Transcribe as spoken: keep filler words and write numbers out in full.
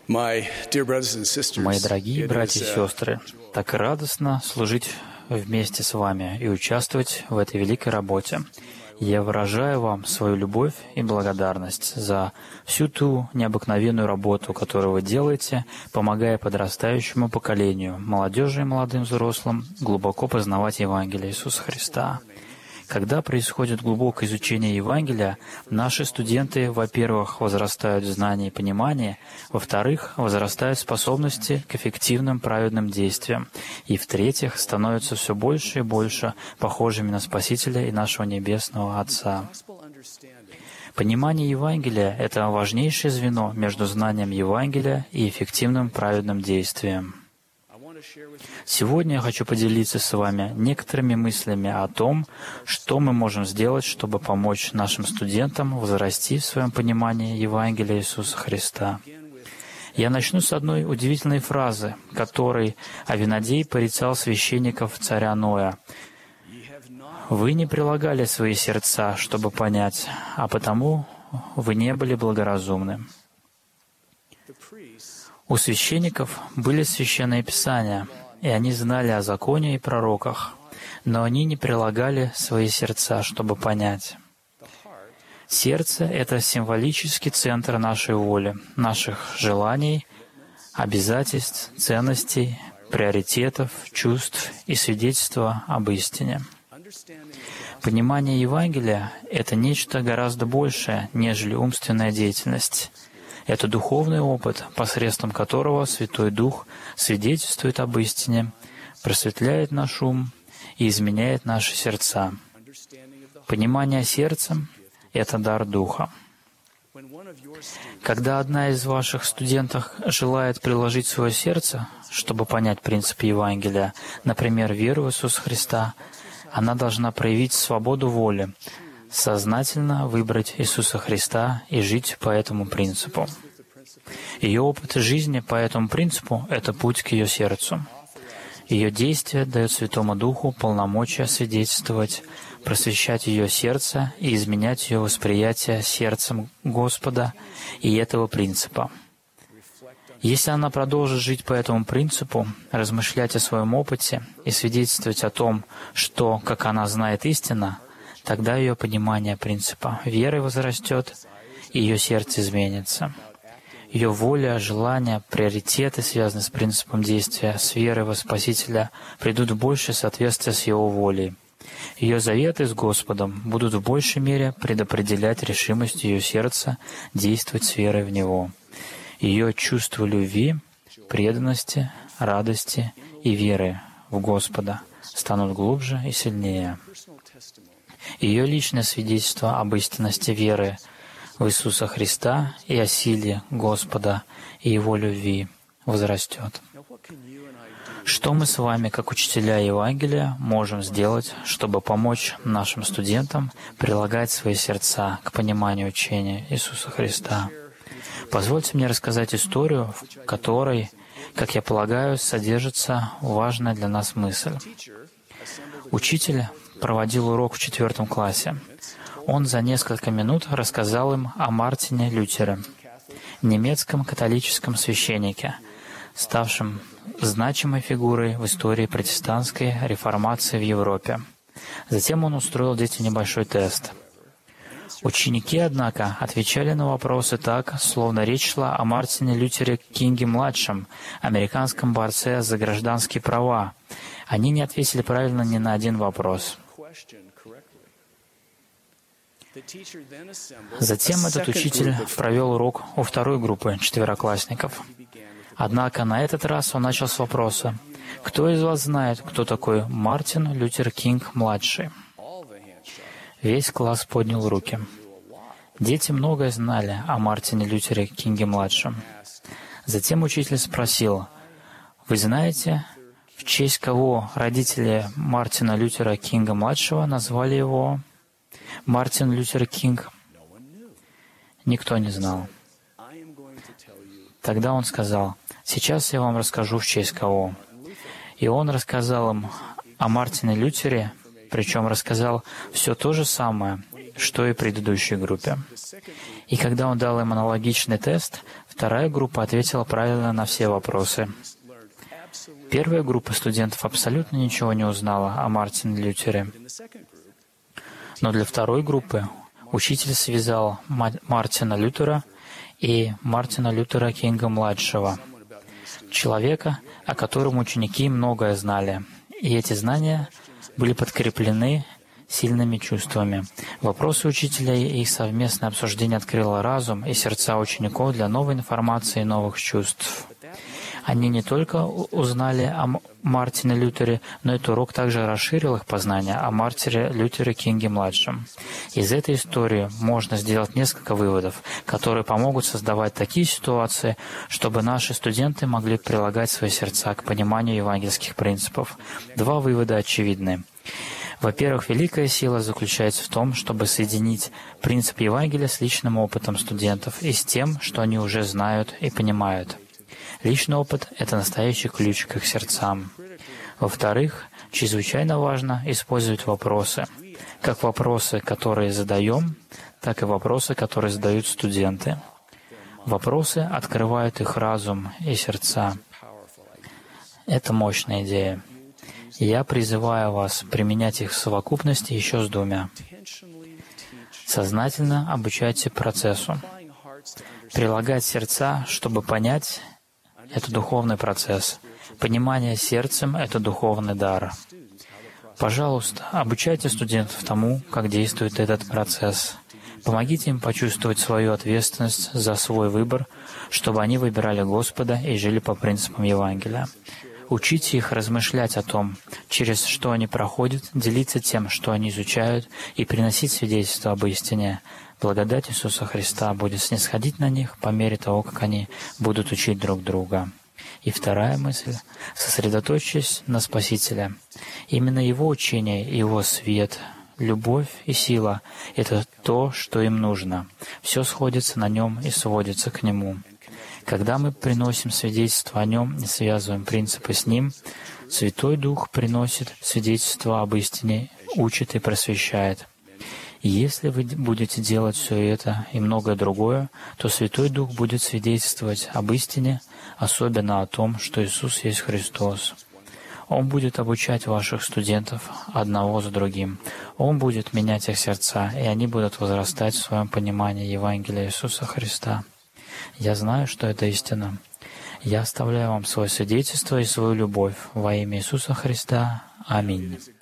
Мои дорогие братья и сестры, так радостно служить вместе с вами и участвовать в этой великой работе. Я выражаю вам свою любовь и благодарность за всю ту необыкновенную работу, которую вы делаете, помогая подрастающему поколению, молодежи и молодым взрослым, глубоко познавать Евангелие Иисуса Христа. Когда происходит глубокое изучение Евангелия, наши студенты, во-первых, возрастают в знании и понимании, во-вторых, возрастают способности к эффективным праведным действиям, и, в-третьих, становятся все больше и больше похожими на Спасителя и нашего Небесного Отца. Понимание Евангелия — это важнейшее звено между знанием Евангелия и эффективным праведным действием. Сегодня я хочу поделиться с вами некоторыми мыслями о том, что мы можем сделать, чтобы помочь нашим студентам возрасти в своем понимании Евангелия Иисуса Христа. Я начну с одной удивительной фразы, которой Авинадей порицал священников царя Ноя. «Вы не прилагали свои сердца, чтобы понять, а потому вы не были благоразумны». У священников были священные писания, и они знали о законе и пророках, но они не прилагали свои сердца, чтобы понять. Сердце — это символический центр нашей воли, наших желаний, обязательств, ценностей, приоритетов, чувств и свидетельства об истине. Понимание Евангелия — это нечто гораздо большее, нежели умственная деятельность. Это духовный опыт, посредством которого Святой Дух свидетельствует об истине, просветляет наш ум и изменяет наши сердца. Понимание сердцем — это дар Духа. Когда одна из ваших студентов желает приложить свое сердце, чтобы понять принципы Евангелия, например, веру в Иисуса Христа, она должна проявить свободу воли, сознательно выбрать Иисуса Христа и жить по этому принципу. Ее опыт жизни по этому принципу — это путь к ее сердцу. Ее действие дает Святому Духу полномочия свидетельствовать, просвещать ее сердце и изменять ее восприятие сердцем Господа и этого принципа. Если она продолжит жить по этому принципу, размышлять о своем опыте и свидетельствовать о том, что, как она знает истину, тогда ее понимание принципа веры возрастет, и ее сердце изменится. Ее воля, желания, приоритеты, связанные с принципом действия, с верой во Спасителя, придут в большее соответствие с Его волей. Ее заветы с Господом будут в большей мере предопределять решимость ее сердца действовать с верой в Него. Ее чувство любви, преданности, радости и веры в Господа станут глубже и сильнее. Ее личное свидетельство об истинности веры в Иисуса Христа и о силе Господа и Его любви возрастет. Что мы с вами, как учителя Евангелия, можем сделать, чтобы помочь нашим студентам прилагать свои сердца к пониманию учения Иисуса Христа? Позвольте мне рассказать историю, в которой, как я полагаю, содержится важная для нас мысль. Учитель проводил урок в четвертом классе. Он за несколько минут рассказал им о Мартине Лютере, немецком католическом священнике, ставшем значимой фигурой в истории протестантской реформации в Европе. Затем он устроил детям небольшой тест. Ученики, однако, отвечали на вопросы так, словно речь шла о Мартине Лютере Кинге-младшем, американском борце за гражданские права. Они не ответили правильно ни на один вопрос. Затем этот учитель провел урок у второй группы четвероклассников. Однако на этот раз он начал с вопроса: «Кто из вас знает, кто такой Мартин Лютер Кинг-младший?» Весь класс поднял руки. Дети многое знали о Мартине Лютере Кинге-младшем. Затем учитель спросил: «Вы знаете, в честь кого родители Мартина Лютера Кинга-младшего назвали его Мартин Лютер Кинг?» Никто не знал. Тогда он сказал: «Сейчас я вам расскажу, в честь кого». И он рассказал им о Мартине Лютере причем рассказал все то же самое, что и предыдущей группе. И когда он дал им аналогичный тест, вторая группа ответила правильно на все вопросы. Первая группа студентов абсолютно ничего не узнала о Мартине Лютере. Но для второй группы учитель связал Мартина Лютера и Мартина Лютера Кинга-младшего, человека, о котором ученики многое знали. И эти знания были подкреплены сильными чувствами. Вопросы учителя и их совместное обсуждение открыло разум и сердца учеников для новой информации и новых чувств. Они не только узнали о Мартине Лютере, но этот урок также расширил их познание о Мартине Лютере Кинге-младшем. Из этой истории можно сделать несколько выводов, которые помогут создавать такие ситуации, чтобы наши студенты могли прилагать свои сердца к пониманию евангельских принципов. Два вывода очевидны. Во-первых, великая сила заключается в том, чтобы соединить принцип Евангелия с личным опытом студентов и с тем, что они уже знают и понимают. Личный опыт — это настоящий ключ к их сердцам. Во-вторых, чрезвычайно важно использовать вопросы. Как вопросы, которые задаем, так и вопросы, которые задают студенты. Вопросы открывают их разум и сердца. Это мощная идея. Я призываю вас применять их в совокупности еще с двумя. Сознательно обучайте процессу. Прилагать сердца, чтобы понять — это духовный процесс. Понимание сердцем — это духовный дар. Пожалуйста, обучайте студентов тому, как действует этот процесс. Помогите им почувствовать свою ответственность за свой выбор, чтобы они выбирали Господа и жили по принципам Евангелия. Учите их размышлять о том, через что они проходят, делиться тем, что они изучают, и приносить свидетельство об истине. Благодать Иисуса Христа будет снисходить на них по мере того, как они будут учить друг друга. И вторая мысль — сосредоточьтесь на Спасителе. Именно Его учение, Его свет, любовь и сила — это то, что им нужно. Все сходится на Нем и сводится к Нему. Когда мы приносим свидетельство о Нем и связываем принципы с Ним, Святой Дух приносит свидетельство об истине, учит и просвещает. И если вы будете делать все это и многое другое, то Святой Дух будет свидетельствовать об истине, особенно о том, что Иисус есть Христос. Он будет обучать ваших студентов одного за другим. Он будет менять их сердца, и они будут возрастать в своем понимании Евангелия Иисуса Христа. Я знаю, что это истина. Я оставляю вам свое свидетельство и свою любовь во имя Иисуса Христа. Аминь.